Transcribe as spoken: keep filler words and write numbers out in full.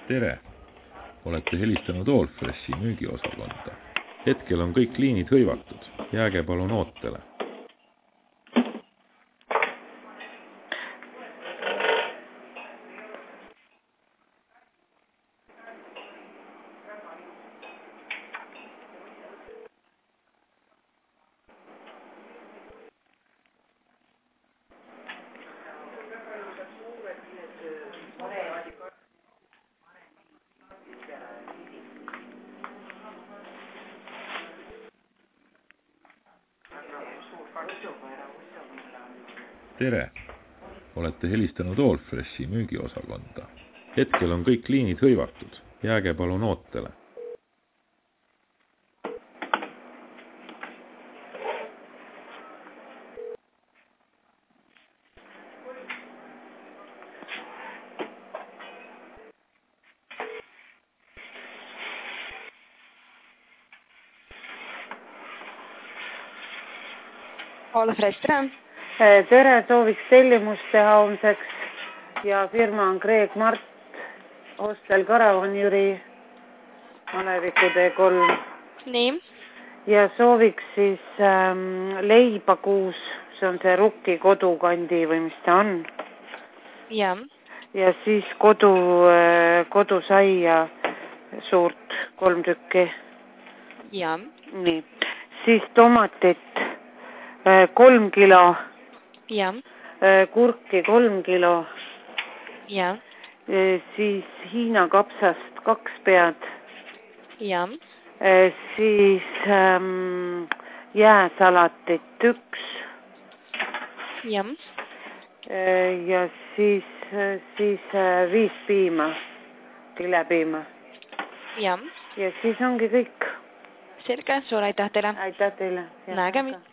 Tere! Olete helistanud Allfreshi müügiosakonda. Hetkel on kõik liinid hõivatud. Jääge palun ootele. Tere! Olete helistanud Allfreshi müügiosakonda. Hetkel on kõik liinid hõivatud. Jääge palun ootele. Allfresh, tere! Tere, sooviks tellimust teha homseks ja firma on Kreek Mart, Hostel Karavan Jüri, Aleviku tee kolm. Nii. Ja sooviks siis ähm, leiba kuus, see on see Rukki kodukandi või mis ta on. Ja. Ja siis kodu, äh, kodusaia suurt kolm tükki. Ja. Nii. Siis tomatit äh, kolm kilo. Ja. Kurki kolm kilo. Ja. Siis Hiina kapsast kaks pead. Ja. Siis ähm, jääsalatit üks. Ja. Ja siis, siis äh, viis piima, tilepiima. Ja. Ja siis ongi kõik. Selge, suur aitäh teile. Aitäh teile. Nägemist.